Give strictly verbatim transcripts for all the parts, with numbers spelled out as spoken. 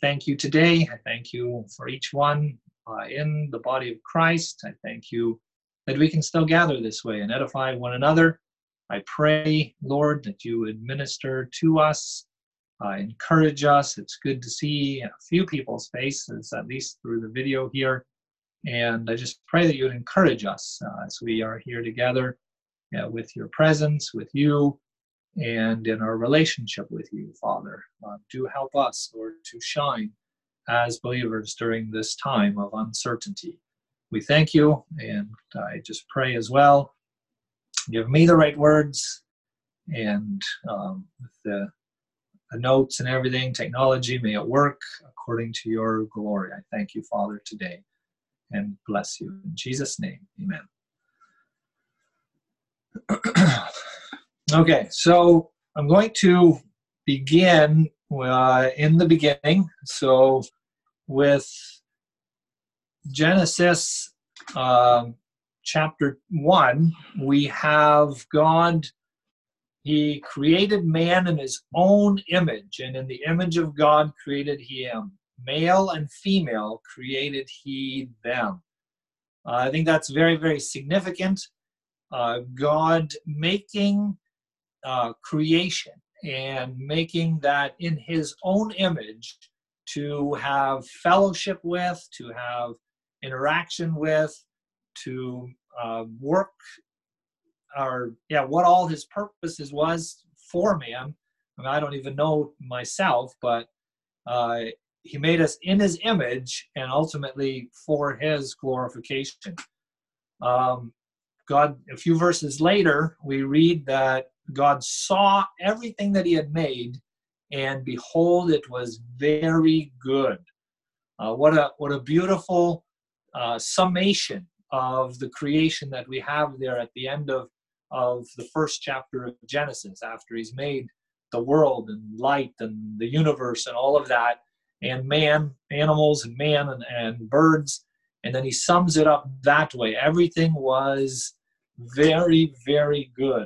thank you today. I thank you for each one uh, in the body of Christ. I thank you that we can still gather this way and edify one another. I pray, Lord, that you would minister to us, uh, encourage us. It's good to see a few people's faces, at least through the video here. And I just pray that you would encourage us uh, as we are here together uh, with your presence, with you, and in our relationship with you, Father. Uh, do help us, Lord, to shine as believers during this time of uncertainty. We thank you, and I just pray as well, give me the right words, and um, with the, the notes and everything, technology, may it work according to your glory. I thank you, Father, today, and bless you. In Jesus' name, amen. Okay, so I'm going to begin uh, in the beginning. So with Genesis um, chapter one, we have God, he created man in his own image, and in the image of God created he him. Male and female created he them. Uh, I think that's very, very significant. Uh, God making uh, creation and making that in his own image to have fellowship with, to have interaction with, to uh, work, or yeah, what all his purposes was for man. I mean, I don't even know myself, but uh, he made us in his image and ultimately for his glorification. Um, God, a few verses later, we read that God saw everything that he had made, and behold, it was very good. Uh, what a what a beautiful uh, summation of the creation that we have there at the end of, of the first chapter of Genesis, after he's made the world and light and the universe and all of that, and man, animals and man and, and birds, and then he sums it up that way. Everything was very, very good.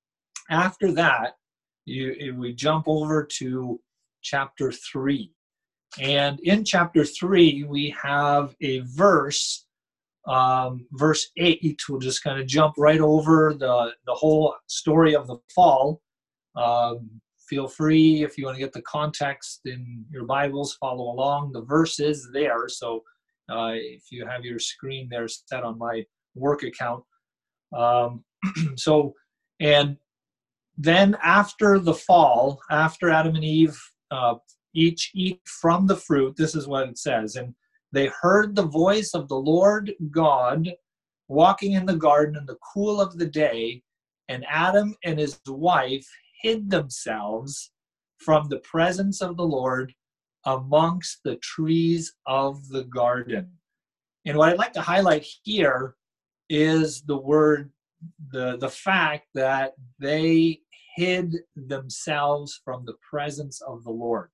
After that, you, we jump over to chapter three. And in chapter three, we have a verse, um, verse eight. We'll just kind of jump right over the, the whole story of the fall. Um, feel free, if you want to get the context in your Bibles, follow along. The verse is there. So uh, if you have your screen there set on my work account. Um, so, and then after the fall, after Adam and Eve uh, each eat from the fruit, this is what it says, and they heard the voice of the Lord God walking in the garden in the cool of the day, and Adam and his wife hid themselves from the presence of the Lord amongst the trees of the garden. And what I'd like to highlight here is the word, the, the fact that they hid themselves from the presence of the Lord.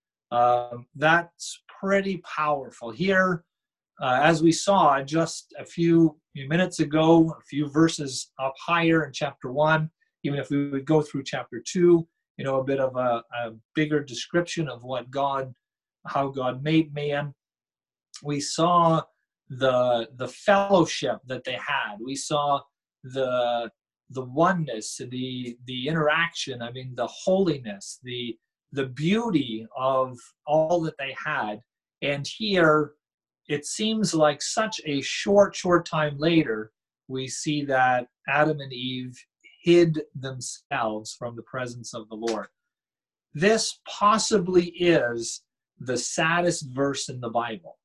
Um, that's pretty powerful. Here, uh, as we saw just a few minutes ago, a few verses up higher in chapter one, even if we would go through chapter two, you know, a bit of a, a bigger description of what God, how God made man, we saw the the fellowship that they had. We saw the the oneness, the the interaction, I mean the holiness, the the beauty of all that they had. And here it seems like such a short short time later we see that Adam and Eve hid themselves from the presence of the Lord. This possibly is the saddest verse in the Bible.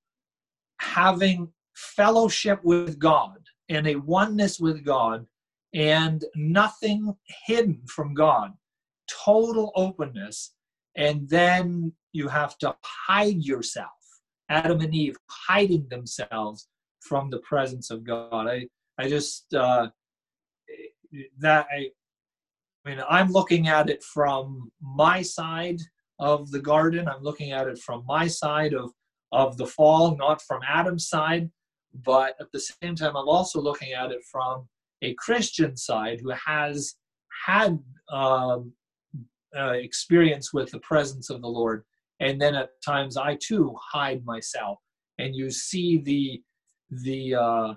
Having fellowship with God and a oneness with God and nothing hidden from God, total openness, and then you have to hide yourself. Adam and Eve hiding themselves from the presence of God. I, I just, uh, that, I, I mean, I'm looking at it from my side of the garden. I'm looking at it from my side of of the fall, not from Adam's side, but at the same time, I'm also looking at it from a Christian side who has had um, uh, experience with the presence of the Lord and then at times I too hide myself. And you see the the uh,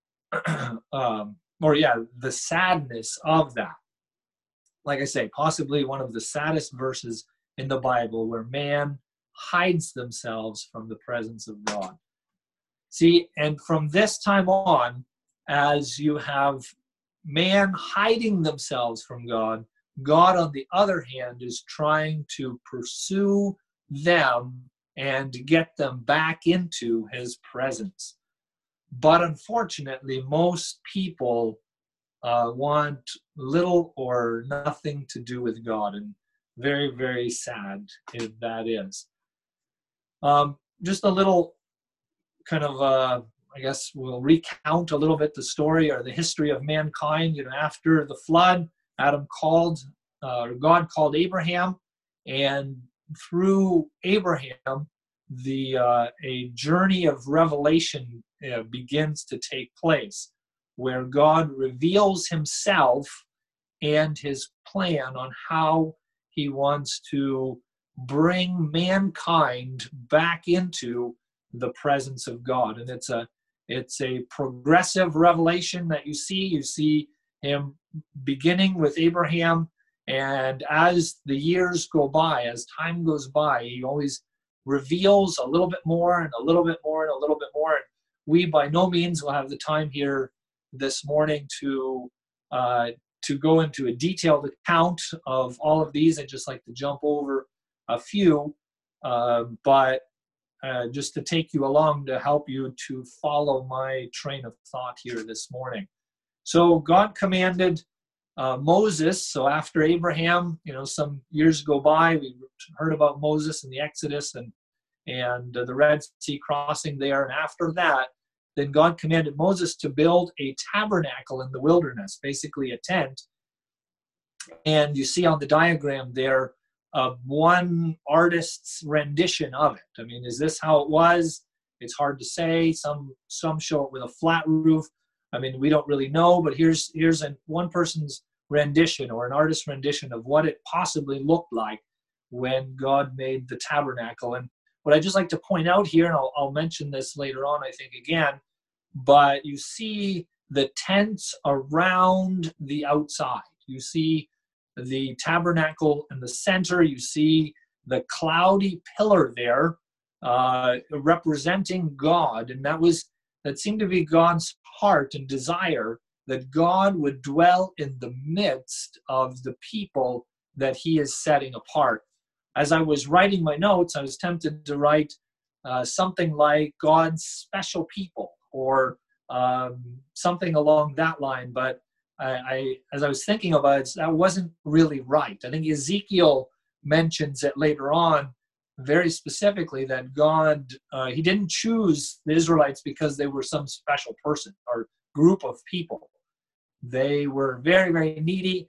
um, or yeah, the sadness of that. Like I say, possibly one of the saddest verses in the Bible, where man hides themselves from the presence of God. See, and from this time on, as you have man hiding themselves from God, God, on the other hand, is trying to pursue them and get them back into his presence. But unfortunately, most people uh, want little or nothing to do with God, and very, very sad if that is. Um, just a little kind of, uh, I guess we'll recount a little bit the story or the history of mankind. You know, after the flood, Adam called, uh, God called Abraham, and through Abraham, the uh, a journey of revelation uh, begins to take place, where God reveals himself and his plan on how he wants to bring mankind back into the presence of God. And it's a it's a progressive revelation that you see. You see him beginning with Abraham, and as the years go by, as time goes by, he always reveals a little bit more and a little bit more and a little bit more. And we by no means will have the time here this morning to uh, to go into a detailed account of all of these. I'd just like to jump over a few, uh, but uh, just to take you along to help you to follow my train of thought here this morning. So God commanded uh, Moses. So after Abraham, you know, some years go by, we heard about Moses and the Exodus and and uh, the Red Sea crossing there. And after that, then God commanded Moses to build a tabernacle in the wilderness, basically a tent. And you see on the diagram there, uh, one artist's rendition of it. I mean, is this how it was? It's hard to say. Some some show it with a flat roof. I mean, we don't really know, but here's here's an, one person's rendition, or an artist's rendition, of what it possibly looked like when God made the tabernacle. And what I just like to point out here, and I'll, I'll mention this later on, I think, again, but you see the tents around the outside. You see the tabernacle in the center. You see the cloudy pillar there uh, representing God. And that was that seemed to be God's heart and desire, that God would dwell in the midst of the people that he is setting apart. As I was writing my notes, I was tempted to write uh, something like God's special people, or um, something along that line. But I, I, as I was thinking about it, that wasn't really right. I think Ezekiel mentions it later on very specifically, that God, uh, he didn't choose the Israelites because they were some special person or group of people. They were very, very needy,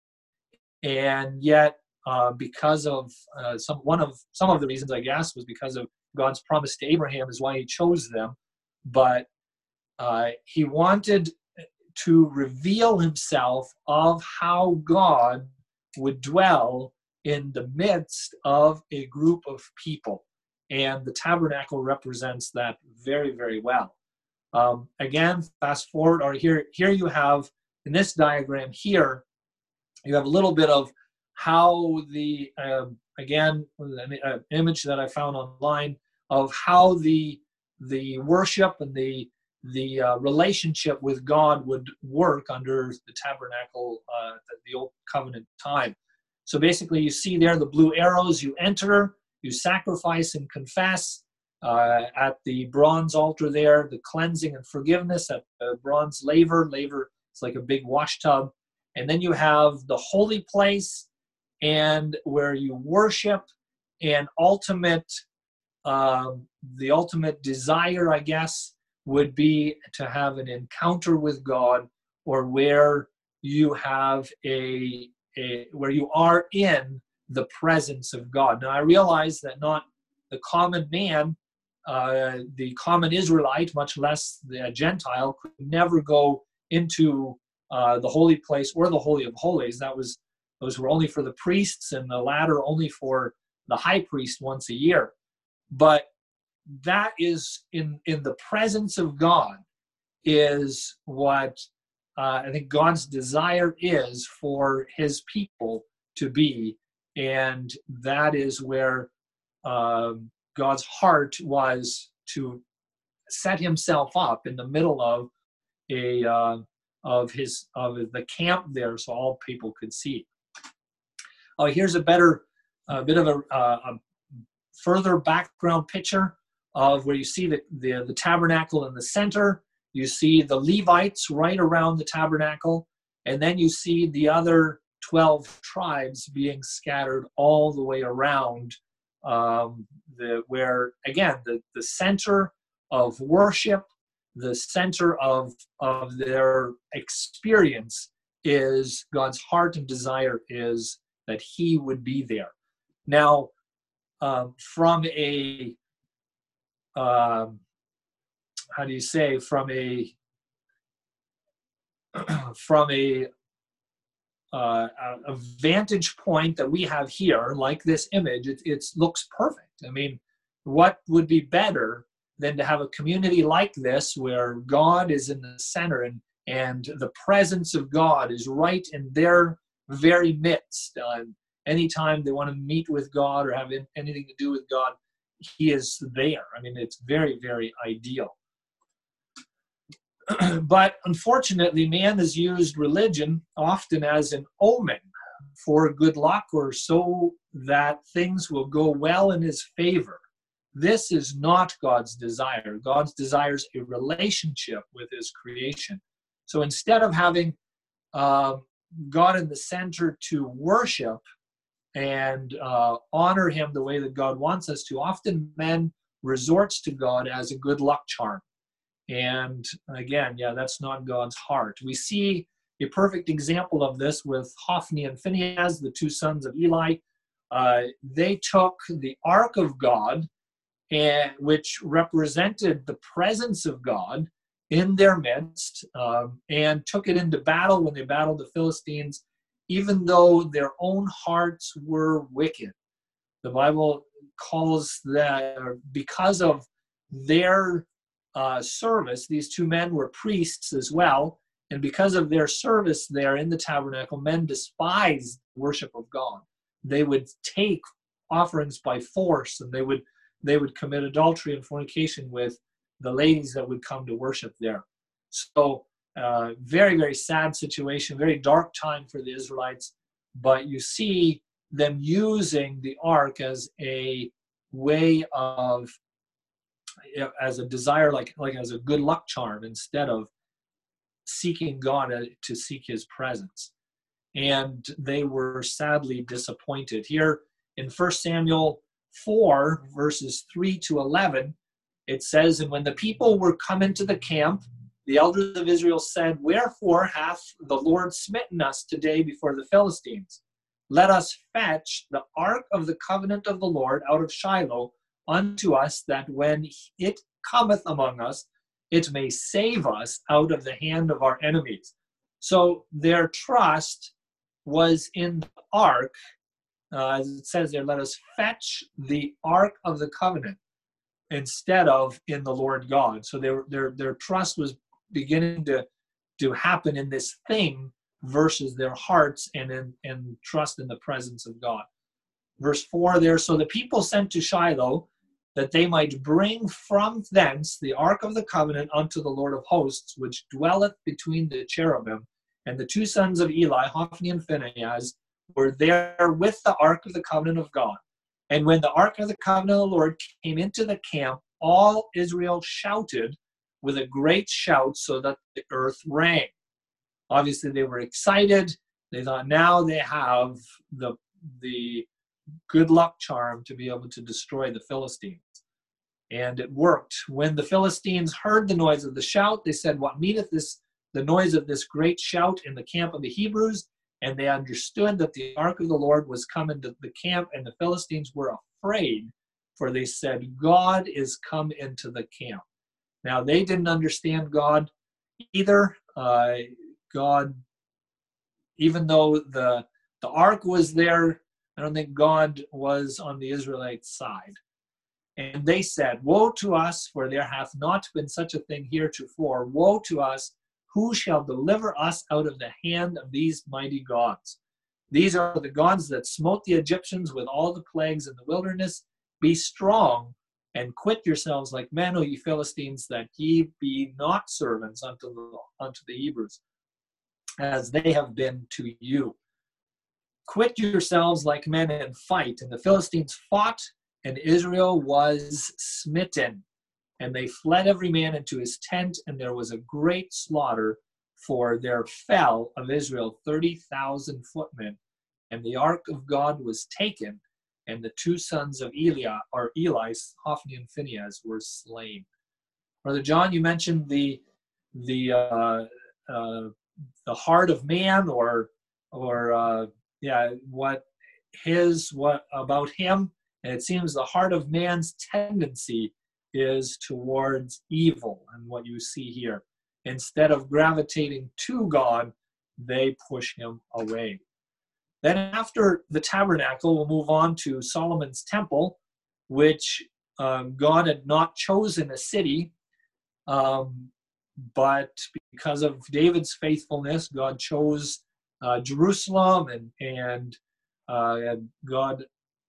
and yet uh, because of uh, some one of some of the reasons, I guess, was because of God's promise to Abraham is why he chose them. But uh, he wanted to reveal himself of how God would dwell in the midst of a group of people. And the tabernacle represents that very, very well. Um, again, fast forward, or here, here you have, in this diagram here, you have a little bit of how the, uh, again, an image that I found online of how the the worship and the the uh, relationship with God would work under the tabernacle, uh, the Old Covenant time. So basically, you see there the blue arrows. You enter, you sacrifice and confess uh, at the bronze altar there, the cleansing and forgiveness at the bronze laver. Laver, it's like a big wash tub. And then you have the holy place, and where you worship, and ultimate, um, the ultimate desire, I guess, would be to have an encounter with God, or where you have a, a where you are in the presence of God. Now, I realize that not the common man, uh, the common Israelite, much less the Gentile, could never go into uh, the holy place or the Holy of Holies. That was those were only for the priests, and the latter only for the high priest once a year. But that is in, in the presence of God is what uh, I think God's desire is for his people to be. And that is where uh, God's heart was to set himself up in the middle of a uh, of his of the camp there, so all people could see. Oh, here's a better a bit of a, uh, a further background picture of where you see the, the the tabernacle in the center. You see the Levites right around the tabernacle, and then you see the other twelve tribes being scattered all the way around, um, the where again the the center of worship, the center of of their experience is God's heart and desire is that he would be there. Now, um, from a um, how do you say from a from a uh, a vantage point that we have here, like this image, it it looks perfect. I mean, what would be better than to have a community like this where God is in the center and and the presence of God is right in their very midst. Uh, anytime they want to meet with God or have anything to do with God, he is there. I mean, it's very, very ideal. But unfortunately, man has used religion often as an omen for good luck or so that things will go well in his favor. This is not God's desire. God's desire is a relationship with his creation. So instead of having uh, God in the center to worship and uh, honor him the way that God wants us to, often men resorts to God as a good luck charm. And again, yeah, that's not God's heart. We see a perfect example of this with Hophni and Phinehas, the two sons of Eli. Uh, they took the Ark of God, and which represented the presence of God in their midst, um, and took it into battle when they battled the Philistines, even though their own hearts were wicked. The Bible calls that, because of their uh, service, these two men were priests as well, and because of their service there in the tabernacle, men despised worship of God. They would take offerings by force, and they would they would commit adultery and fornication with the ladies that would come to worship there. So uh, very, very sad situation, very dark time for the Israelites, but you see them using the ark as a way of, as a desire, like, like as a good luck charm, instead of seeking God to seek his presence. And they were sadly disappointed. Here in First Samuel four, verses three to eleven, it says, "And when the people were come into the camp, the elders of Israel said, Wherefore hath the Lord smitten us today before the Philistines? Let us fetch the ark of the covenant of the Lord out of Shiloh unto us, that when it cometh among us, it may save us out of the hand of our enemies." So their trust was in the ark. Uh, as it says there, let us fetch the ark of the covenant instead of in the Lord God. So their their their trust was beginning to to happen in this thing versus their hearts and in and trust in the presence of God. Verse four there, "So the people sent to Shiloh, that they might bring from thence the ark of the covenant unto the Lord of hosts, which dwelleth between the cherubim. And the two sons of Eli, Hophni and Phinehas, were there with the ark of the covenant of God. And when the ark of the covenant of the Lord came into the camp, all Israel shouted with a great shout, so that the earth rang." Obviously, they were excited. They thought now they have the, the good luck charm to be able to destroy the Philistines. And it worked. When the Philistines heard the noise of the shout, they said, "What meaneth this, the noise of this great shout in the camp of the Hebrews?" And they understood that the ark of the Lord was come into the camp, and the Philistines were afraid, for they said, "God is come into the camp." Now, they didn't understand God either. Uh, God, even though the, the ark was there, I don't think God was on the Israelites' side. And they said, woe to us, for there hath not been such a thing heretofore. Woe to us, who shall deliver us out of the hand of these mighty gods? These are the gods that smote the Egyptians with all the plagues in the wilderness. Be strong and quit yourselves like men, O ye Philistines, that ye be not servants unto the, unto the Hebrews, as they have been to you. Quit yourselves like men and fight. And the Philistines fought, and Israel was smitten. And they fled every man into his tent, and there was a great slaughter, for there fell of Israel thirty thousand footmen. And the ark of God was taken, and the two sons of Eli, or Eli, Hophni and Phinehas, were slain. Brother John, you mentioned the the uh, uh, the heart of man, or or uh, yeah, what his what about him, and it seems the heart of man's tendency is towards evil, and what you see here, instead of gravitating to God, they push him away. Then after the tabernacle, we'll move on to Solomon's temple, which um, God had not chosen a city, um, but because of David's faithfulness, God chose uh, Jerusalem, and, and uh, God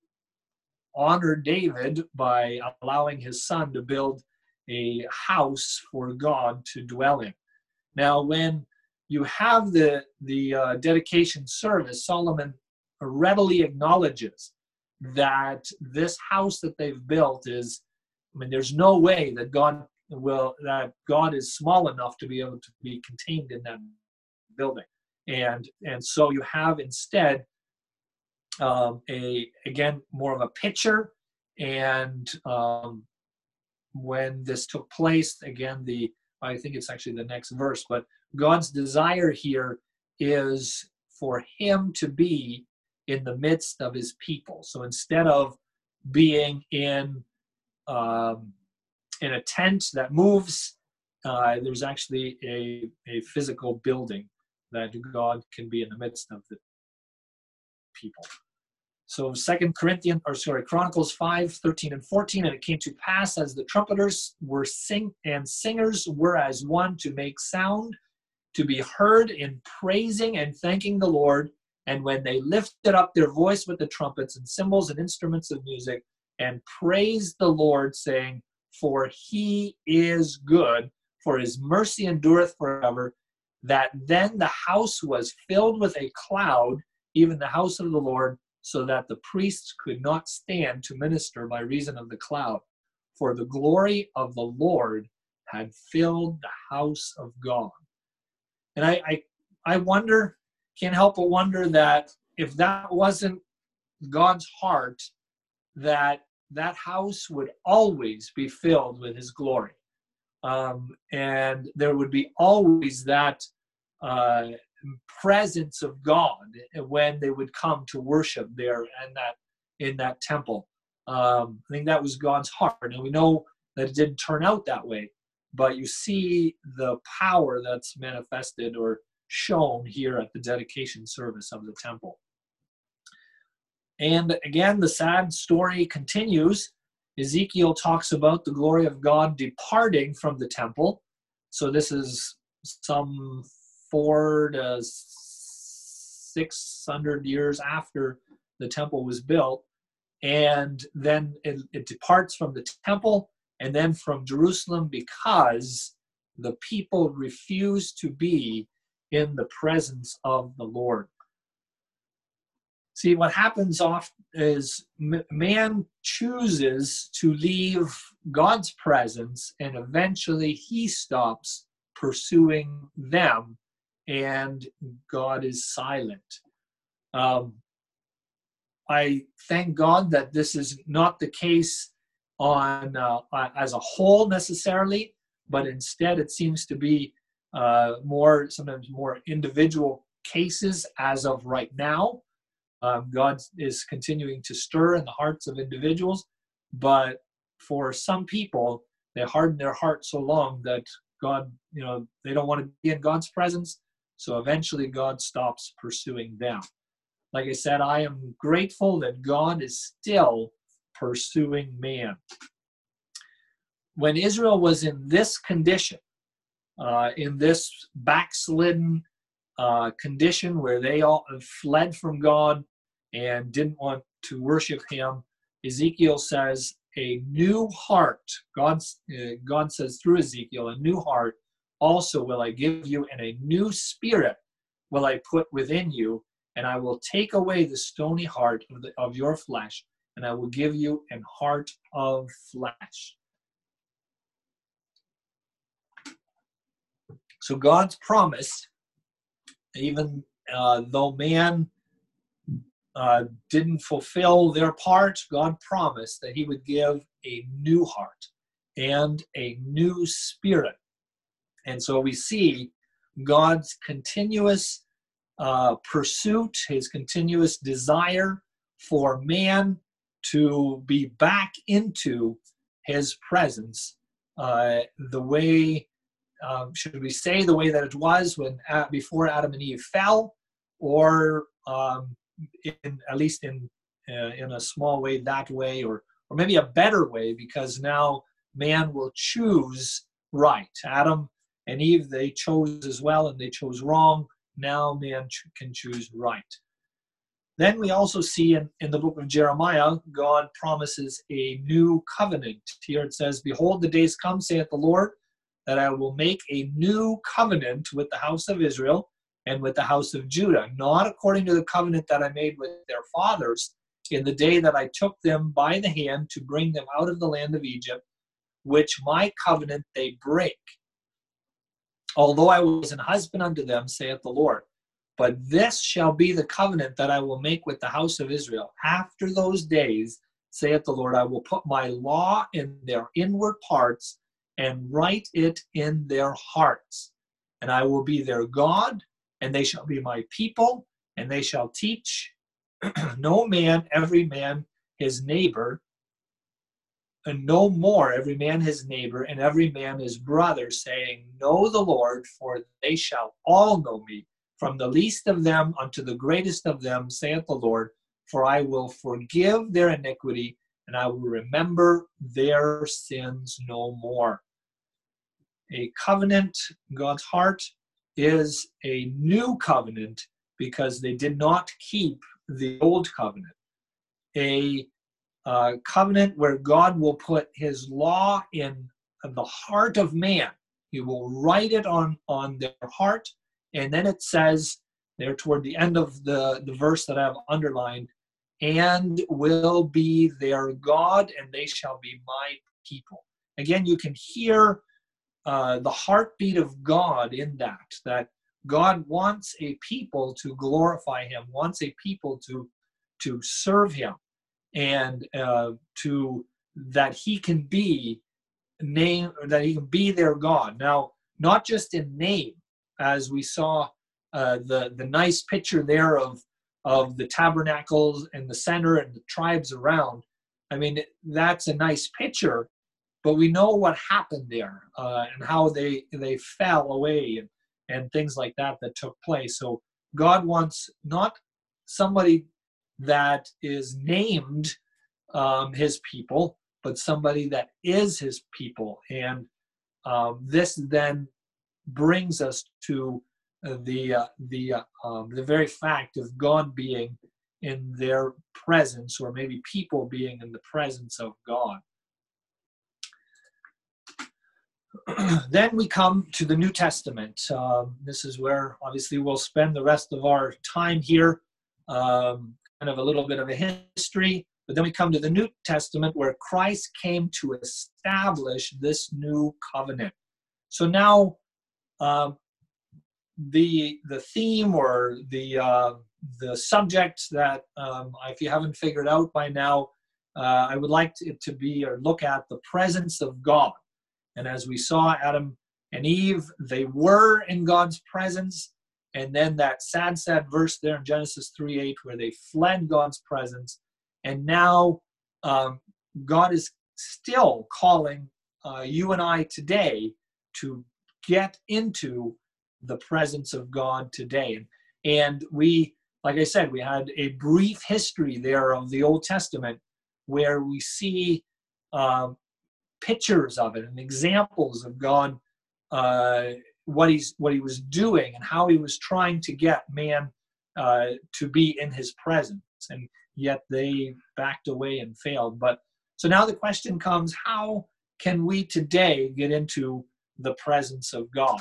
honored David by allowing his son to build a house for God to dwell in. Now, when you have the, the uh, dedication service, Solomon readily acknowledges that this house that they've built is, I mean, there's no way that God will, that God is small enough to be able to be contained in that building. And, and so you have instead um, a, again, more of a picture. And um, when this took place, again, the, I think it's actually the next verse, but God's desire here is for him to be in the midst of his people. So instead of being in um, in a tent that moves, uh, there's actually a, a physical building that God can be in the midst of the people. So Second Corinthians, or sorry, Chronicles five, thirteen and fourteen, and it came to pass as the trumpeters were sing and singers were as one to make sound, to be heard in praising and thanking the Lord. And when they lifted up their voice with the trumpets and cymbals and instruments of music, and praised the Lord, saying, for he is good, for his mercy endureth forever, that then the house was filled with a cloud, even the house of the Lord, so that the priests could not stand to minister by reason of the cloud. For the glory of the Lord had filled the house of God. And I, I, I wonder, can't help but wonder that if that wasn't God's heart, that that house would always be filled with his glory. Um, and there would be always that uh, presence of God when they would come to worship there and that in that temple. Um, I think that was God's heart, and we know that it didn't turn out that way. But you see the power that's manifested or shown here at the dedication service of the temple. And again, the sad story continues. Ezekiel talks about the glory of God departing from the temple. So this is some four to six hundred years after the temple was built. And then it, it departs from the temple and then from Jerusalem because the people refuse to be in the presence of the Lord. See, what happens often is man chooses to leave God's presence, and eventually he stops pursuing them, and God is silent. Um, I thank God that this is not the case on uh, as a whole necessarily, but instead it seems to be uh, more, sometimes more individual cases as of right now. Um, God is continuing to stir in the hearts of individuals, but for some people, they harden their heart so long that God, you know, they don't want to be in God's presence, so eventually God stops pursuing them. like I said, I am grateful that God is still pursuing man. When Israel was in this condition, uh, in this backslidden uh, condition where they all fled from God and didn't want to worship him, Ezekiel says, a new heart, God, uh, God says through Ezekiel, a new heart also will I give you, and a new spirit will I put within you, and I will take away the stony heart of, the, of your flesh, and I will give you an heart of flesh. So God's promise, even uh, though man uh, didn't fulfill their part, God promised that he would give a new heart and a new spirit. And so we see God's continuous uh, pursuit, his continuous desire for man to be back into his presence, uh, the way, um, should we say, the way that it was when uh, before Adam and Eve fell, or um, in, at least in uh, in a small way that way, or or maybe a better way, because now man will choose right. Adam and Eve, they chose as well, and they chose wrong. Now man ch- can choose right. Then we also see in, in the book of Jeremiah, God promises a new covenant. Here it says, behold, the days come, saith the Lord, that I will make a new covenant with the house of Israel and with the house of Judah, not according to the covenant that I made with their fathers in the day that I took them by the hand to bring them out of the land of Egypt, which my covenant they break. Although I was an husband unto them, saith the Lord. But this shall be the covenant that I will make with the house of Israel. After those days, saith the Lord, I will put my law in their inward parts and write it in their hearts. And I will be their God, and they shall be my people, and they shall teach no man, every man his neighbor, and no more every man his neighbor, and every man his brother, saying, know the Lord, for they shall all know me, from the least of them unto the greatest of them, saith the Lord, for I will forgive their iniquity, and I will remember their sins no more. A covenant, God's heart, is a new covenant because they did not keep the old covenant. A uh, covenant where God will put his law in the heart of man. He will write it on, on their heart. And then it says there toward the end of the, the verse that I've underlined, and will be their God, and they shall be my people. Again, you can hear uh, the heartbeat of God in that, that God wants a people to glorify him, wants a people to, to serve him, and uh, to that he can be name, that he can be their God. Now, not just in name, as we saw uh, the the nice picture there of of the tabernacles in the center and the tribes around. I mean, that's a nice picture, but we know what happened there uh, and how they they fell away and and things like that that took place. So God wants not somebody that is named um, his people, but somebody that is his people. And um, this then brings us to uh, the uh, the uh, um, the very fact of God being in their presence, or maybe people being in the presence of God. Then we come to the New Testament. Um, this is where obviously we'll spend the rest of our time here, um, kind of a little bit of a history. But then we come to the New Testament, where Christ came to establish this new covenant. So now uh, the the theme, or the uh, the subject that um, if you haven't figured out by now, uh, I would like it to be, or look at, the presence of God. And as we saw, Adam and Eve, they were in God's presence. And then that sad, sad verse there in Genesis three eight, where they fled God's presence. And now um, God is still calling uh, you and I today to get into the presence of God today. And we, like I said, we had a brief history there of the Old Testament where we see uh, pictures of it and examples of God, uh, what he's what he was doing and how he was trying to get man uh, to be in his presence, and yet they backed away and failed. But so now the question comes: how can we today get into the presence of God?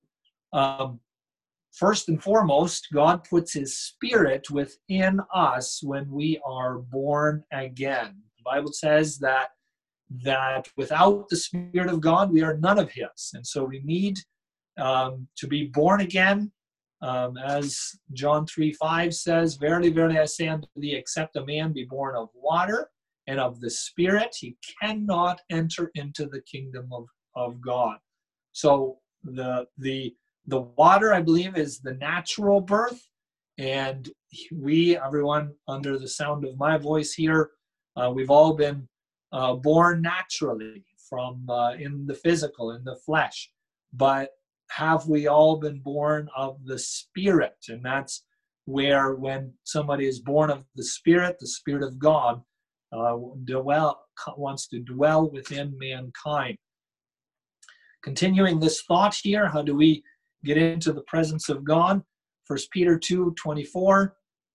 Um, first and foremost, God puts his Spirit within us when we are born again. The Bible says that that without the Spirit of God, we are none of his. And so we need um, to be born again. Um, as John three five says, "Verily, verily, I say unto thee, except a man be born of water and of the Spirit, he cannot enter into the kingdom of, of God." So the the the water, I believe, is the natural birth, and we, everyone under the sound of my voice here, uh, we've all been uh, born naturally from uh, in the physical, in the flesh. But have we all been born of the Spirit? And that's where, when somebody is born of the Spirit, the Spirit of God uh, dwell, wants to dwell within mankind. Continuing this thought here, how do we get into the presence of God? First Peter two twenty-four,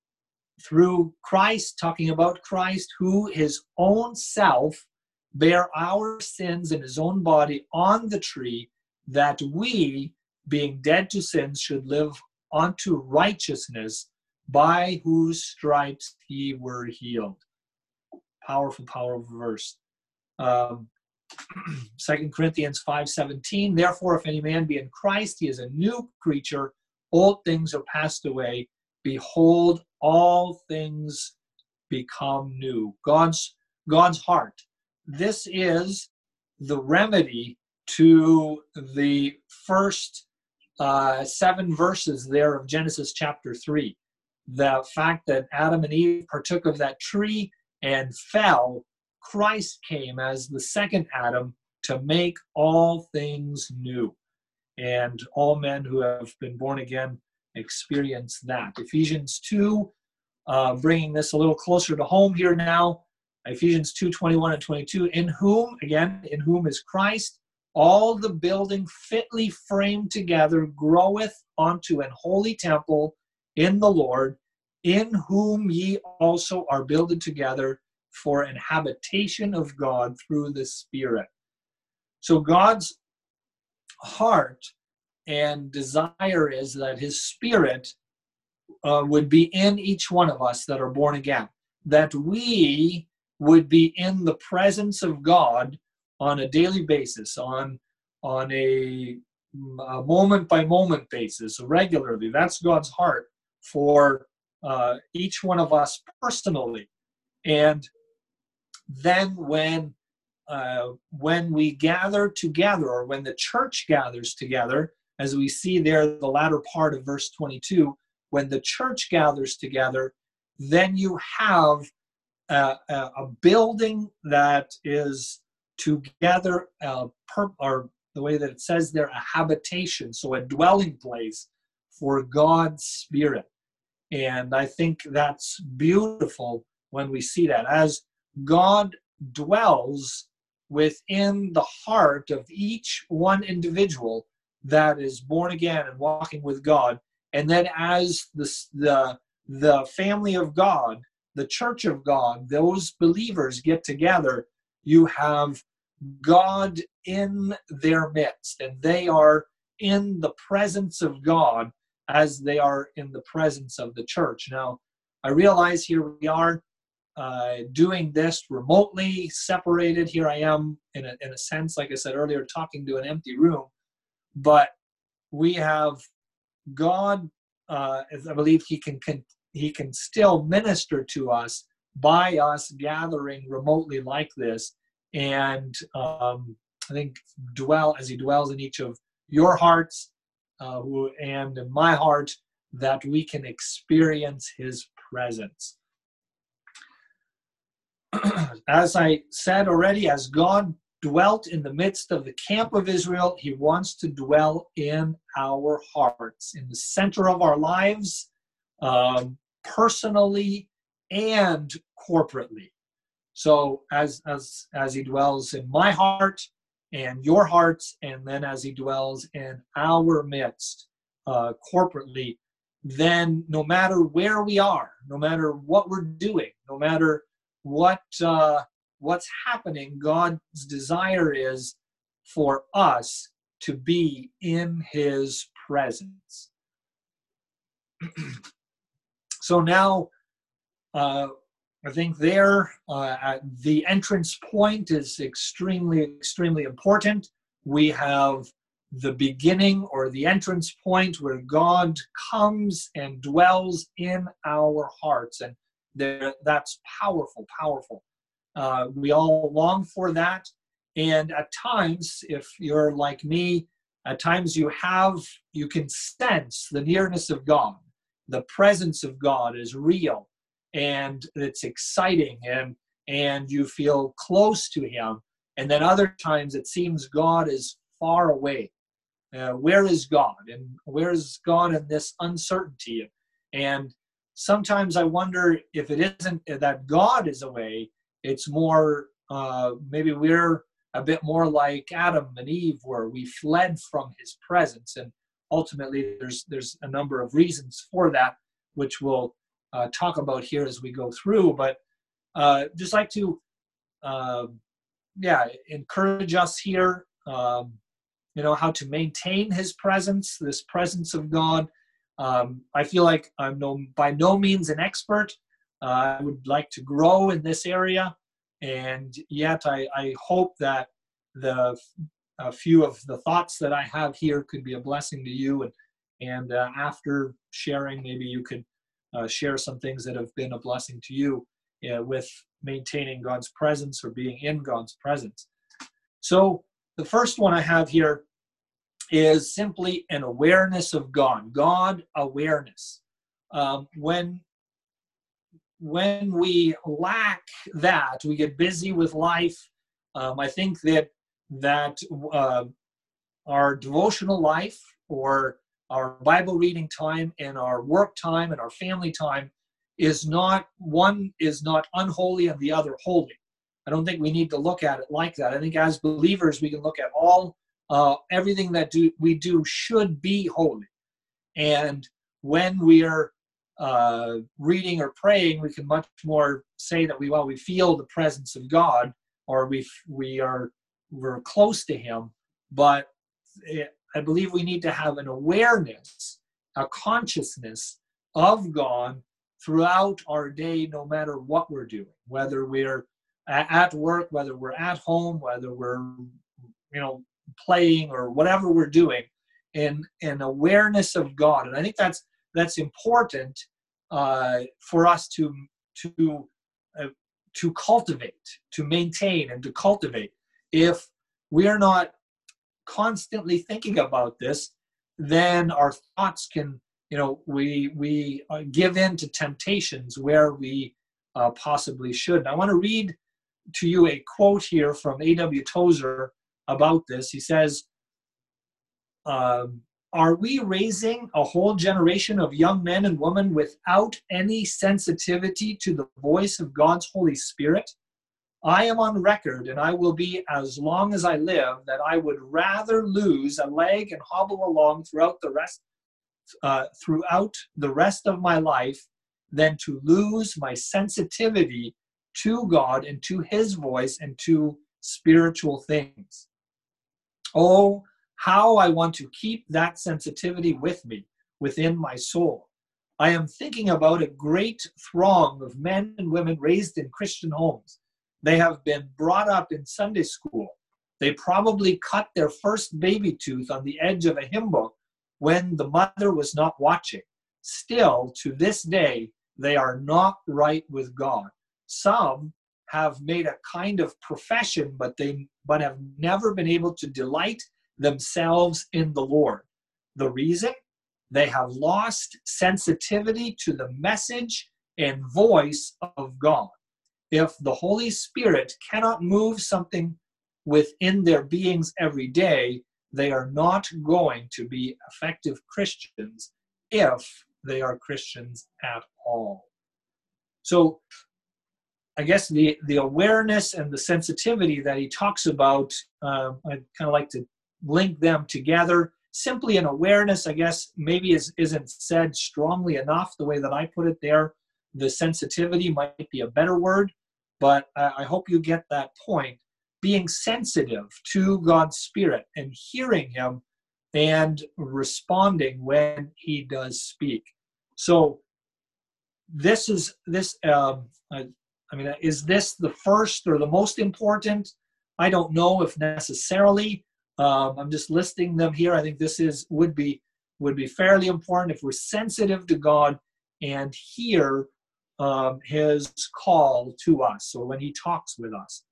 through Christ, talking about Christ, who his own self bare our sins in his own body on the tree, that we, being dead to sins, should live unto righteousness, by whose stripes ye were healed. Powerful, powerful verse. Um, Second Corinthians five seventeen, therefore, if any man be in Christ, he is a new creature. Old things are passed away. Behold, all things become new. God's, God's heart. This is the remedy to the first uh, seven verses there of Genesis chapter three. The fact that Adam and Eve partook of that tree and fell, Christ came as the second Adam to make all things new. And all men who have been born again experience that. Ephesians two, uh, bringing this a little closer to home here now. Ephesians two twenty-one and twenty-two, in whom, again, in whom is Christ, all the building fitly framed together groweth unto an holy temple in the Lord, in whom ye also are builded together for an habitation of God through the Spirit. So God's heart and desire is that his Spirit uh, would be in each one of us that are born again, that we would be in the presence of God on a daily basis, on, on a, a moment-by-moment basis, regularly. That's God's heart for uh, each one of us personally. And then when uh, when we gather together, or when the church gathers together, as we see there the latter part of verse twenty-two, when the church gathers together, then you have a, a, a building that is together, uh, per, or the way that it says there, a habitation, so a dwelling place for God's Spirit. And I think that's beautiful when we see that. As God dwells within the heart of each one individual that is born again and walking with God, and then as the, the, the family of God, the church of God, those believers get together, you have God in their midst, and they are in the presence of God as they are in the presence of the church. Now, I realize here we are uh, doing this remotely, separated. Here I am, in a, in a sense, like I said earlier, talking to an empty room. But we have God, uh, I believe he can, can he can still minister to us by us gathering remotely like this. And um, I think dwell as he dwells in each of your hearts uh, who, and in my heart, that we can experience his presence. As I said already, as God dwelt in the midst of the camp of Israel, he wants to dwell in our hearts, in the center of our lives. Um, personally and corporately. So as as as he dwells in my heart and your hearts, and then as he dwells in our midst uh, corporately, then no matter where we are, no matter what we're doing, no matter what uh, what's happening, God's desire is for us to be in his presence. So now, uh, I think there, uh, at the entrance point is extremely, extremely important. We have the beginning or the entrance point where God comes and dwells in our hearts. And there, that's powerful, powerful. Uh, we all long for that. And at times, if you're like me, at times you have, you can sense the nearness of God. The presence of God is real, and it's exciting, and and you feel close to him. And then other times it seems God is far away. Uh, where is God? And where is God in this uncertainty? And sometimes I wonder if it isn't that God is away, it's more, uh, maybe we're a bit more like Adam and Eve, where we fled from his presence. And ultimately, there's there's a number of reasons for that, which we'll uh, talk about here as we go through. But uh, just like to, uh, yeah, encourage us here, um, you know, how to maintain his presence, this presence of God. Um, I feel like I'm no, by no means an expert. Uh, I would like to grow in this area. And yet I, I hope that the a few of the thoughts that I have here could be a blessing to you. And, and uh, after sharing, maybe you could uh, share some things that have been a blessing to you uh, with maintaining God's presence or being in God's presence. So the first one I have here is simply an awareness of God, God awareness. Um, when When we lack that, we get busy with life. Um, I think that that uh, our devotional life, or our Bible reading time, and our work time, and our family time is not, one is not unholy and the other holy. I don't think we need to look at it like that. I think as believers, we can look at all, uh, everything that do, we do should be holy. And when we are uh, reading or praying, we can much more say that we, well, we feel the presence of God, or we we are we're close to him. But it, I believe we need to have an awareness, a consciousness of God throughout our day, no matter what we're doing, whether we're at work, whether we're at home, whether we're, you know, playing, or whatever we're doing, in an awareness of God. And I think that's that's important uh, for us to to uh, to cultivate, to maintain, and to cultivate. If we are not constantly thinking about this, then our thoughts can, you know, we we uh, give in to temptations where we uh, possibly shouldn't. I want to read to you a quote here from A W Tozer about this. He says, um, are we raising a whole generation of young men and women without any sensitivity to the voice of God's Holy Spirit? I am on record, and I will be as long as I live, that I would rather lose a leg and hobble along throughout the rest, uh, throughout the rest of my life, than to lose my sensitivity to God and to his voice and to spiritual things. Oh, how I want to keep that sensitivity with me, within my soul. I am thinking about a great throng of men and women raised in Christian homes. They have been brought up in Sunday school. They probably cut their first baby tooth on the edge of a hymn book when the mother was not watching. Still, to this day, they are not right with God. Some have made a kind of profession, but they but have never been able to delight themselves in the Lord. The reason? They have lost sensitivity to the message and voice of God. If the Holy Spirit cannot move something within their beings every day, they are not going to be effective Christians if they are Christians at all. So I guess the, the awareness and the sensitivity that he talks about, um, I'd kind of like to link them together. Simply an awareness, I guess, maybe is, isn't said strongly enough the way that I put it there. The sensitivity might be a better word, but I, I hope you get that point. Being sensitive to God's Spirit and hearing him and responding when he does speak. So this is, this, um, I, I mean, is this the first or the most important? I don't know if necessarily. Um, I'm just listing them here. I think this is would be would be fairly important if we're sensitive to God and hear um, his call to us, or when he talks with us.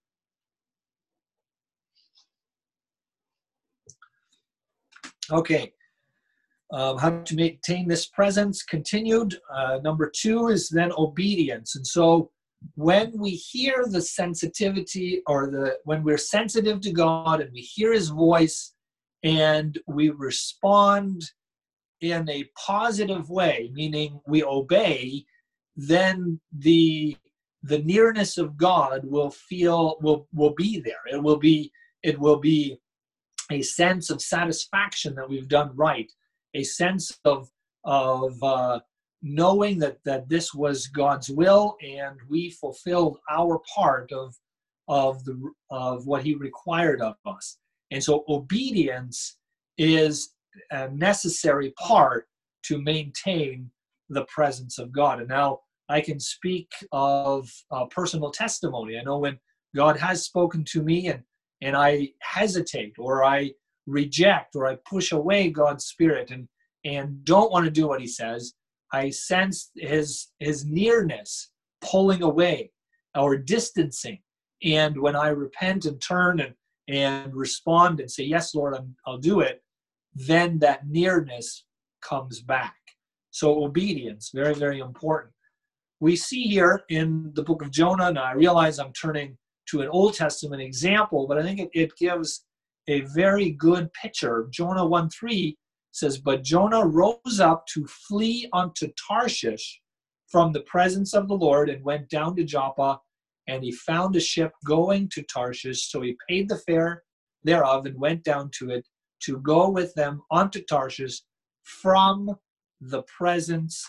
Okay, um, how to maintain this presence continued. Uh, number two is then obedience. And so when we hear the sensitivity, or the when we're sensitive to God and we hear his voice and we respond in a positive way, meaning we obey, then the the nearness of God will feel will will be there. It will be it will be a sense of satisfaction that we've done right, a sense of of uh, knowing that that this was God's will and we fulfilled our part of of the of what he required of us. And so obedience is a necessary part to maintain the presence of God. And now I can speak of uh, personal testimony. I know when God has spoken to me and and I hesitate, or I reject, or I push away God's Spirit and and don't want to do what he says, I sense his his nearness pulling away or distancing. And when I repent and turn and and respond and say, yes, Lord, I'm, I'll do it, then that nearness comes back. So obedience, very, very important. We see here in the book of Jonah, and I realize I'm turning to an Old Testament example, but I think it, it gives a very good picture. Jonah one three says, but Jonah rose up to flee unto Tarshish from the presence of the Lord and went down to Joppa, and he found a ship going to Tarshish. So he paid the fare thereof and went down to it to go with them unto Tarshish from the presence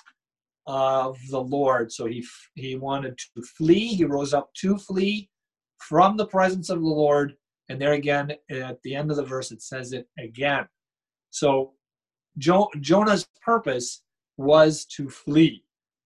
of the Lord. So he he wanted to flee. He rose up to flee from the presence of the Lord. And there again, at the end of the verse, it says it again. So jo- Jonah's purpose was to flee.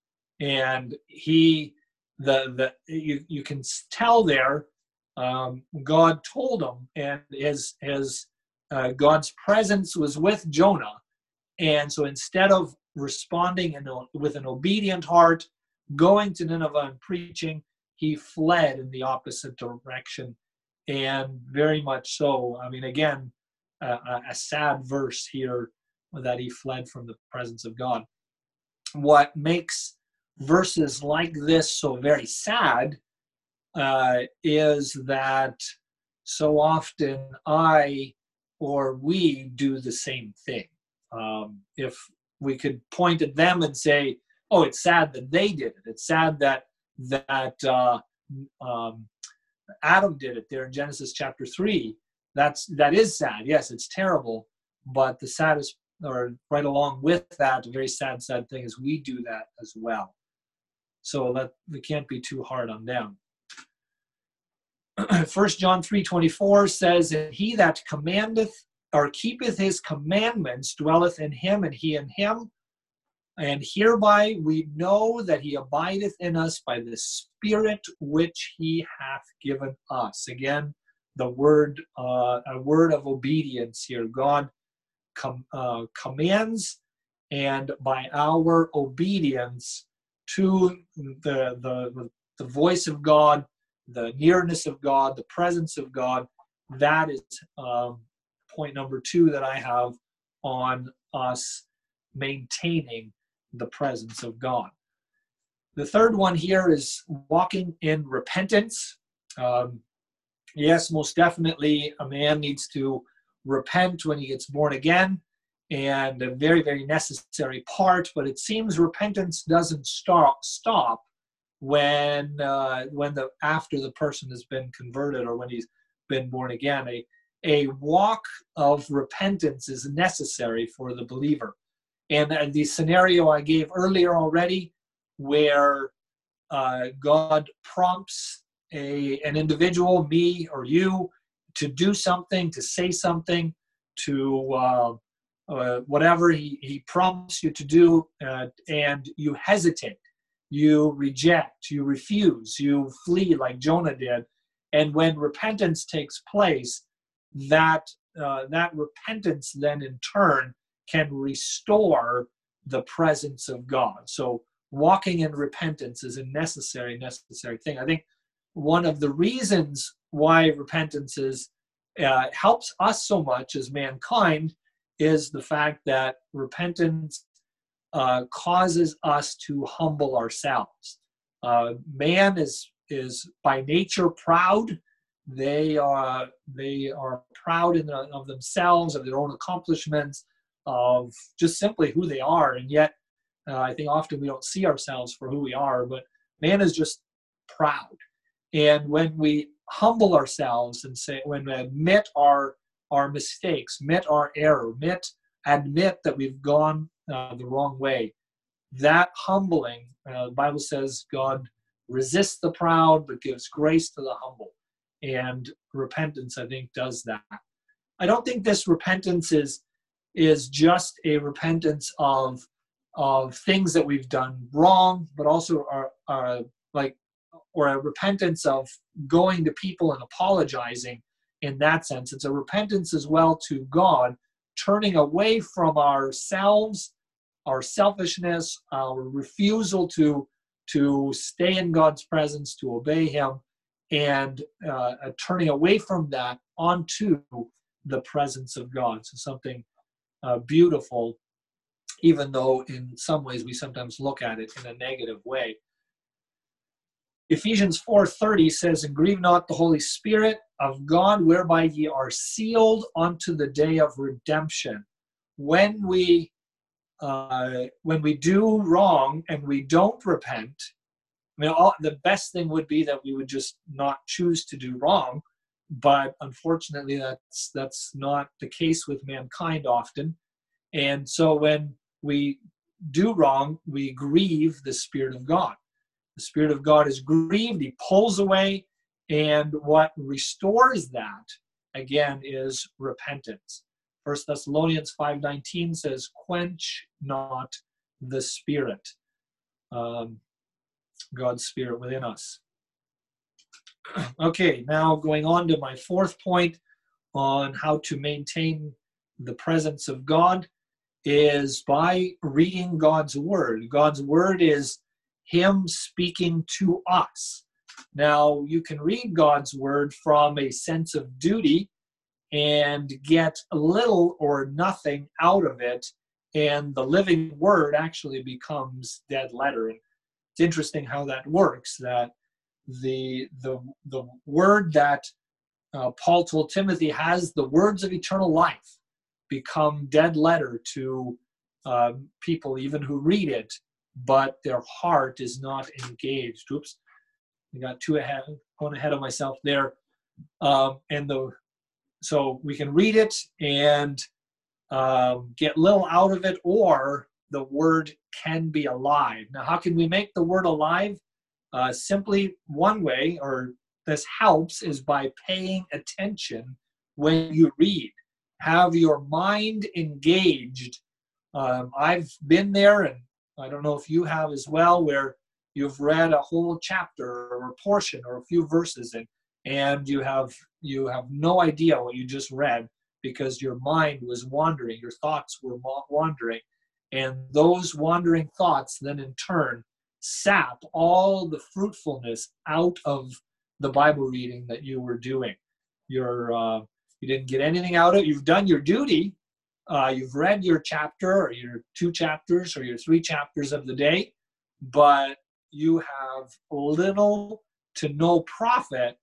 And he, the the you, you can tell there, um, God told him, and his, his uh, God's presence was with Jonah. And so instead of responding in a, with an obedient heart, going to Nineveh and preaching, he fled in the opposite direction. And very much so. I mean, again, uh, a sad verse here that he fled from the presence of God. What makes verses like this so very sad uh, is that so often I or we do the same thing. Um, if we could point at them and say, oh, it's sad that they did it. It's sad that that uh, um, Adam did it there in Genesis chapter three. That's, that is sad. Yes, it's terrible. But the saddest, or right along with that, a very sad, sad thing is we do that as well. So that we can't be too hard on them. First John three twenty-four says, and he that commandeth or keepeth his commandments dwelleth in him, and he in him. And hereby we know that he abideth in us by the Spirit which he hath given us. Again, the word, uh, a word of obedience here. God com- uh, commands, and by our obedience to the, the, the voice of God, the nearness of God, the presence of God, that is um, point number two that I have on us maintaining the presence of God. The third one here is walking in repentance. Um, yes, most definitely a man needs to repent when he gets born again and a very, very necessary part. But it seems repentance doesn't stop stop when uh, when the after the person has been converted or when he's been born again. A a walk of repentance is necessary for the believer. And uh, the scenario I gave earlier already, where uh, God prompts a an individual, me or you, to do something, to say something, to uh, uh, whatever he, he prompts you to do, uh, and you hesitate, you reject, you refuse, you flee like Jonah did. And when repentance takes place, that uh, that repentance then in turn can restore the presence of God. So walking in repentance is a necessary, necessary thing. I think one of the reasons why repentance is, uh, helps us so much as mankind is the fact that repentance uh, causes us to humble ourselves. Uh, man is is by nature proud. They are they are proud in the, of themselves, of their own accomplishments, of just simply who they are. And yet, uh, I think often we don't see ourselves for who we are. But man is just proud. And when we humble ourselves and say, when we admit our our mistakes, admit our error, admit admit that we've gone uh, the wrong way, that humbling, uh, the Bible says, God resists the proud but gives grace to the humble. And repentance, I think, does that. I don't think this repentance is is just a repentance of of things that we've done wrong, but also are, are like or a repentance of going to people and apologizing. In that sense, it's a repentance as well to God, turning away from ourselves, our selfishness, our refusal to to stay in God's presence, to obey Him, and uh, turning away from that onto the presence of God. So something uh, beautiful, even though in some ways we sometimes look at it in a negative way. Ephesians four thirty says, "And grieve not the Holy Spirit of God, whereby ye are sealed unto the day of redemption." When we uh, when we do wrong and we don't repent, I mean, all, the best thing would be that we would just not choose to do wrong, but unfortunately, that's that's not the case with mankind often. And so, when we do wrong, we grieve the Spirit of God. The Spirit of God is grieved; He pulls away, and what restores that again is repentance. First Thessalonians five nineteen says, "Quench not the Spirit." Um, God's Spirit within us. Okay, now going on to my fourth point on how to maintain the presence of God is by reading God's Word. God's Word is Him speaking to us. Now, you can read God's Word from a sense of duty and get little or nothing out of it, and the living Word actually becomes dead letter. And it's interesting how that works, that the the the word that uh, Paul told Timothy has the words of eternal life become dead letter to uh, people even who read it, but their heart is not engaged. Oops, I got too ahead, going ahead of myself there. Um, and the so we can read it and um, get little out of it, or the word can be alive. Now, how can we make the word alive? Uh, simply one way, or this helps, is by paying attention when you read. Have your mind engaged. Um, I've been there, and I don't know if you have as well, where you've read a whole chapter or a portion or a few verses, and and you have you have no idea what you just read because your mind was wandering, your thoughts were wandering. And those wandering thoughts then in turn sap all the fruitfulness out of the Bible reading that you were doing. You're, uh, you didn't get anything out of it. You've done your duty. Uh, you've read your chapter or your two chapters or your three chapters of the day, but you have little to no profit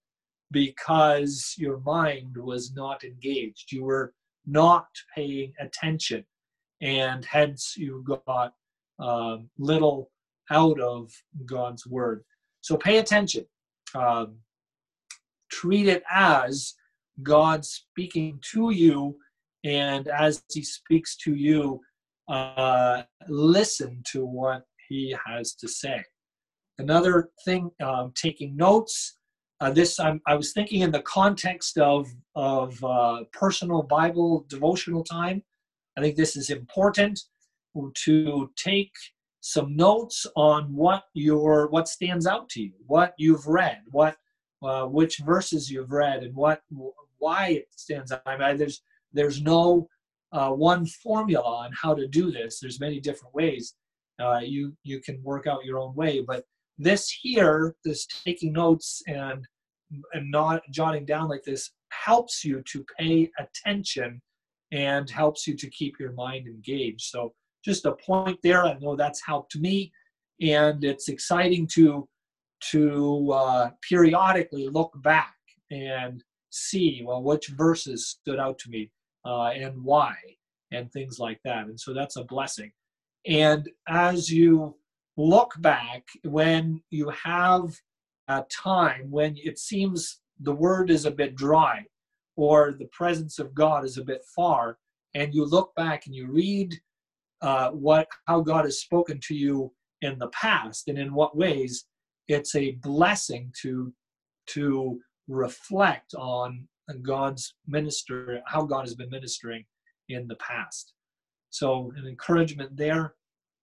because your mind was not engaged. You were not paying attention. and hence you got um, little out of God's word. So pay attention. Um, treat it as God speaking to you, and as he speaks to you, uh, listen to what he has to say. Another thing, um, taking notes. Uh, this I'm, I was thinking in the context of of uh, personal Bible devotional time. I think this is important to take some notes on what your what stands out to you, what you've read, what uh, which verses you've read, and what why it stands out. I mean, there's there's no uh, one formula on how to do this. There's many different ways. Uh, you you can work out your own way, but this here, this taking notes and and not jotting down like this, helps you to pay attention and helps you to keep your mind engaged. So just a point there. I know that's helped me, and it's exciting to to uh, periodically look back and see, well, which verses stood out to me uh, and why, and things like that. And so that's a blessing. And as you look back, when you have a time when it seems the word is a bit dry or the presence of God is a bit far, and you look back and you read uh, what how God has spoken to you in the past and in what ways, it's a blessing to to reflect on God's minister, how God has been ministering in the past. So an encouragement there.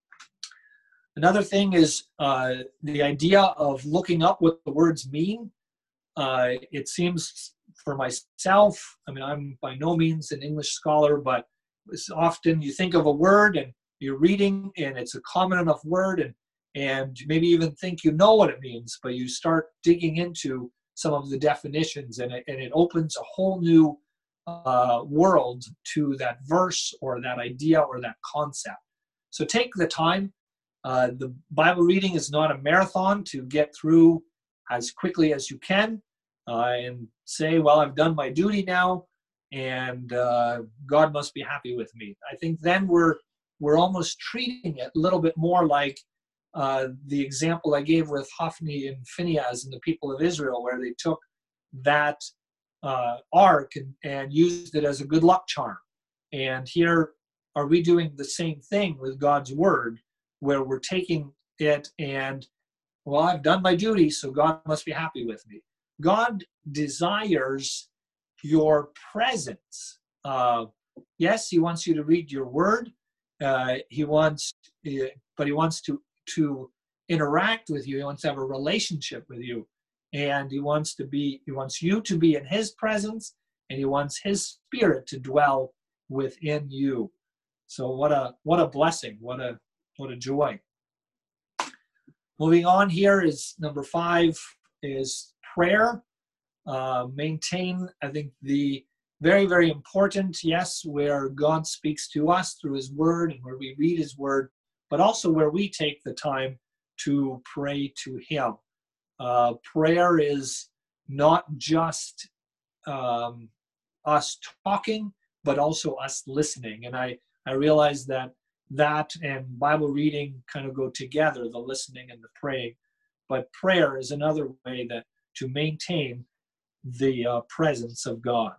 Another thing is uh, the idea of looking up what the words mean. Uh, it seems for myself, I mean, I'm by no means an English scholar, but it's often you think of a word and you're reading and it's a common enough word, and, and maybe even think you know what it means, but you start digging into some of the definitions, and it, and it opens a whole new uh, world to that verse or that idea or that concept. So take the time. Uh, the Bible reading is not a marathon to get through as quickly as you can uh, and say, well, I've done my duty now, and uh, God must be happy with me. I think then we're we're almost treating it a little bit more like uh, the example I gave with Hophni and Phinehas and the people of Israel, where they took that uh, ark and, and used it as a good luck charm. And here, are we doing the same thing with God's word, where we're taking it and, well, I've done my duty, so God must be happy with me. God desires your presence. Uh, yes, he wants you to read your word. Uh, he wants, uh, but he wants to, to interact with you. He wants to have a relationship with you. And he wants to be, he wants you to be in his presence, and he wants his spirit to dwell within you. So what a, what a blessing. What a, What a joy. Moving on, here is number five is prayer. Uh, maintain, I think, the very, very important, yes, where God speaks to us through his word and where we read his word, but also where we take the time to pray to him. Uh, prayer is not just um, us talking, but also us listening. And I, I realize that that and Bible reading kind of go together, the listening and the praying. But prayer is another way that to maintain the uh, presence of God.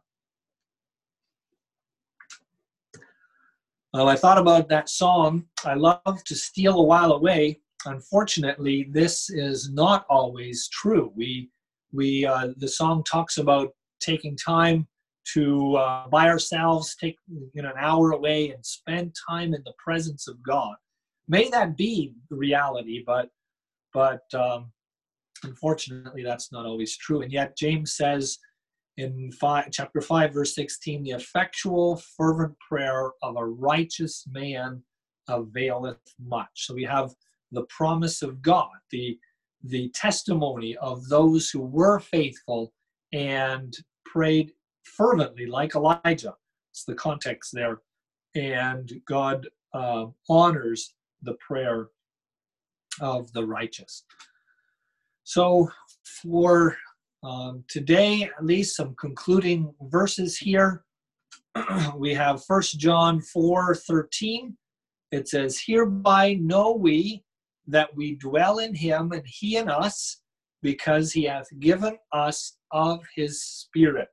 Well, I thought about that song, I love to steal a while away. Unfortunately, this is not always true. We, we, uh, the song talks about taking time to uh, by ourselves, take you know an hour away and spend time in the presence of God. May that be the reality, but but um, unfortunately, that's not always true. And yet, James says in five, chapter five, verse sixteen, the effectual, fervent prayer of a righteous man availeth much. So we have the promise of God, the the testimony of those who were faithful and prayed fervently, like Elijah. It's the context there. And God uh, honors the prayer of the righteous. So for um, today, at least some concluding verses here. we have First John four thirteen. It says, "Hereby know we that we dwell in him, and he in us, because he hath given us of his Spirit."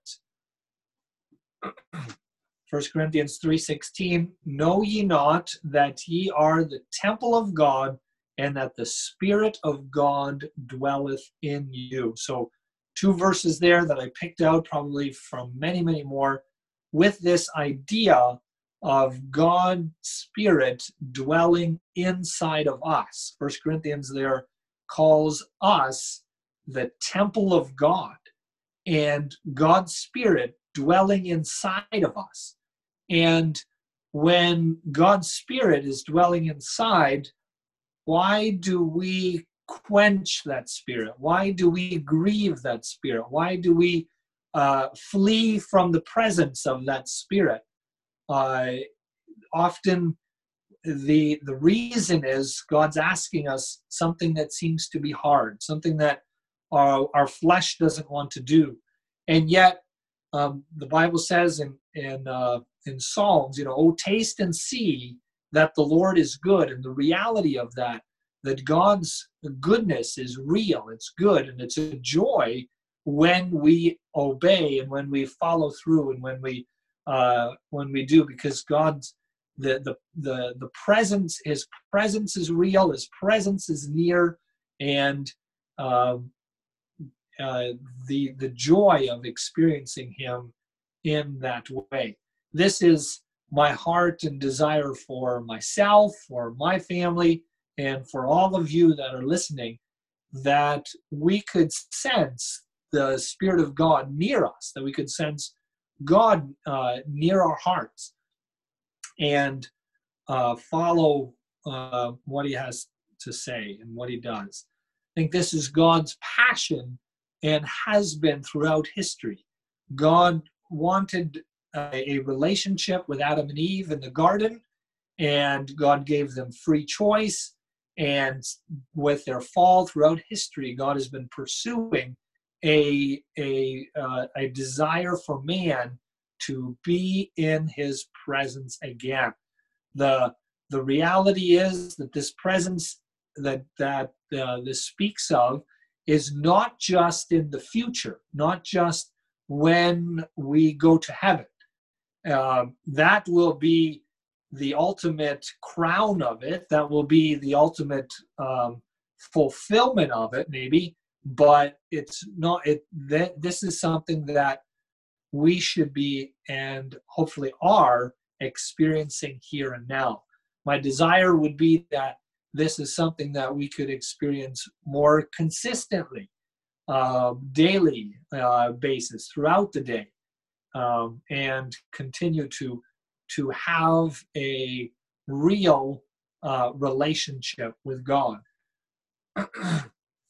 First Corinthians three sixteen, "Know ye not that ye are the temple of God, and that the Spirit of God dwelleth in you?" So two verses there that I picked out, probably from many, many more, with this idea of God's Spirit dwelling inside of us. First Corinthians there calls us the temple of God, and God's Spirit dwelling inside of us. And when God's Spirit is dwelling inside, why do we quench that Spirit? Why do we grieve that Spirit? Why do we uh, flee from the presence of that Spirit? Uh, often the the reason is God's asking us something that seems to be hard, something that our, our flesh doesn't want to do. And yet, um, the Bible says in, in, uh, in Psalms, you know, "Oh, taste and see that the Lord is good." And the reality of that, that God's goodness is real, it's good, and it's a joy when we obey and when we follow through and when we uh, when we do, because God's the the the the presence, His presence is real, His presence is near, and um, uh, the the joy of experiencing Him in that way. This is my heart and desire for myself, for my family, and for all of you that are listening, that we could sense the Spirit of God near us, that we could sense God uh, near our hearts, and uh, follow uh, what He has to say and what He does. I think this is God's passion and has been throughout history. God wanted a, a relationship with Adam and Eve in the garden, and God gave them free choice. And with their fall throughout history, God has been pursuing a, a, uh, a desire for man to be in His presence again. The, the reality is that this presence that, that uh, this speaks of is not just in the future, not just when we go to heaven. Uh, that will be the ultimate crown of it. That will be the ultimate um, fulfillment of it, maybe. But it's not. It. That, this is something that we should be, and hopefully are, experiencing here and now. My desire would be that this is something that we could experience more consistently, uh, daily uh, basis throughout the day, um, and continue to to have a real uh, relationship with God. I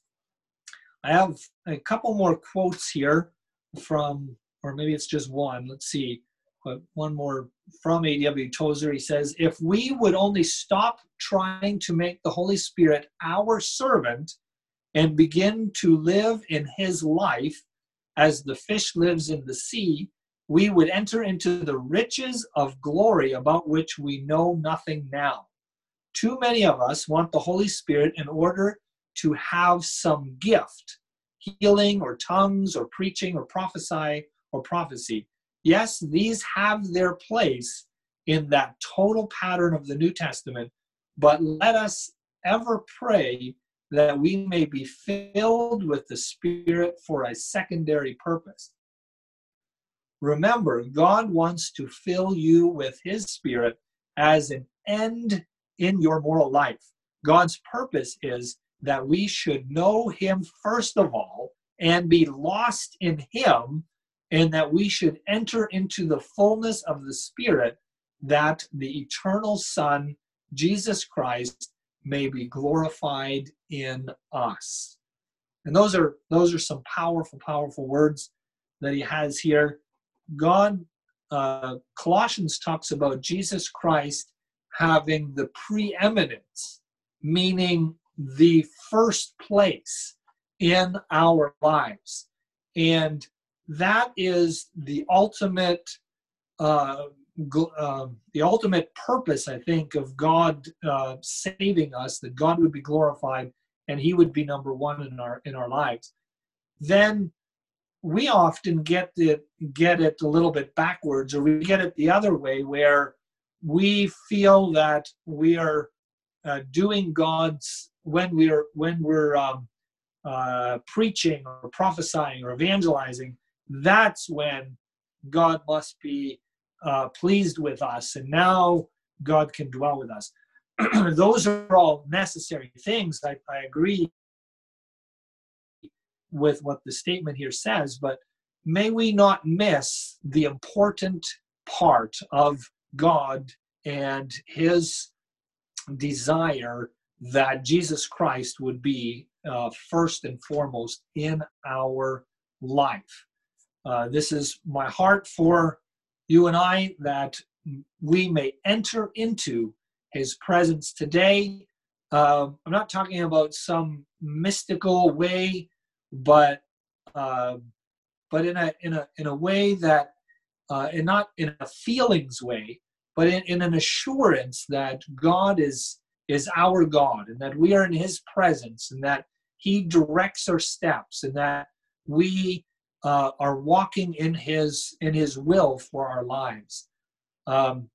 have a couple more quotes here from, or maybe it's just one, let's see, but one more from A W Tozer. He says, "If we would only stop trying to make the Holy Spirit our servant and begin to live in His life as the fish lives in the sea, we would enter into the riches of glory about which we know nothing now. Too many of us want the Holy Spirit in order to have some gift, healing or tongues or preaching or prophesy or prophecy. Yes, these have their place in that total pattern of the New Testament, but let us ever pray that we may be filled with the Spirit for a secondary purpose. Remember, God wants to fill you with His Spirit as an end in your moral life. God's purpose is that we should know Him first of all and be lost in Him, and that we should enter into the fullness of the Spirit, that the eternal Son, Jesus Christ, may be glorified in us. And those are those are some powerful, powerful words that he has here. God, uh, Colossians talks about Jesus Christ having the preeminence, meaning the first place in our lives. And that is the ultimate uh, gl- um, the ultimate purpose, I think, of God uh, saving us, that God would be glorified and He would be number one in our in our lives, then we often get it get it a little bit backwards, or we get it the other way, where we feel that we are uh, doing God's when we're when we're um, uh, preaching or prophesying or evangelizing. That's when God must be uh, pleased with us, and now God can dwell with us. Those are all necessary things. I, I agree with what the statement here says, but may we not miss the important part of God and His desire that Jesus Christ would be uh, first and foremost in our life. Uh, this is my heart for you and I, that we may enter into His presence today. Uh, I'm not talking about some mystical way, but uh, but in a in a in a way that, uh, and not in a feelings way, but in, in an assurance that God is is our God, and that we are in His presence, and that He directs our steps, and that we uh, are walking in His in His will for our lives. Um,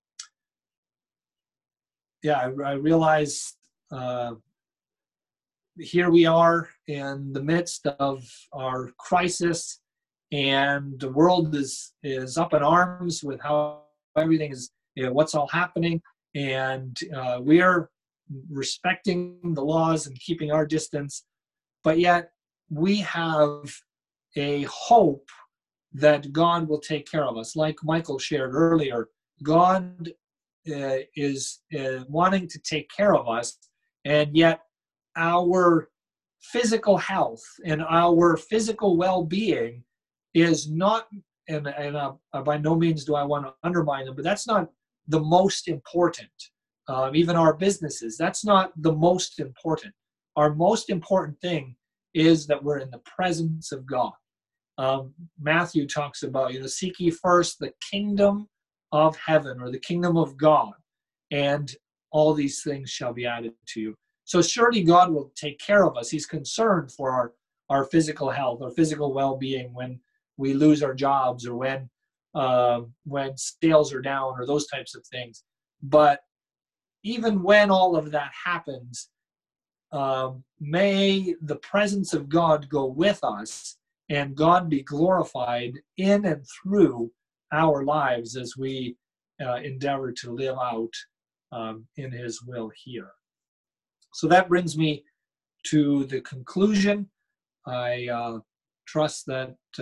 yeah, I, I realize uh, here we are in the midst of our crisis, and the world is is up in arms with how everything is, you know, what's all happening, and uh, we are respecting the laws and keeping our distance, but yet we have a hope that God will take care of us. Like Michael shared earlier, God uh, is uh, wanting to take care of us, and yet our physical health and our physical well-being is not, and, and uh, by no means do I want to undermine them, but that's not the most important. Um, even our businesses, that's not the most important. Our most important thing is that we're in the presence of God. Um, Matthew talks about, you know, seek ye first the kingdom of heaven, or the kingdom of God, and all these things shall be added to you. So surely God will take care of us. He's concerned for our, our physical health, our physical well-being, when we lose our jobs, or when uh, when sales are down, or those types of things. But even when all of that happens, um, may the presence of God go with us, and God be glorified in and through our lives as we uh, endeavor to live out um, in His will here. So that brings me to the conclusion. I uh, trust that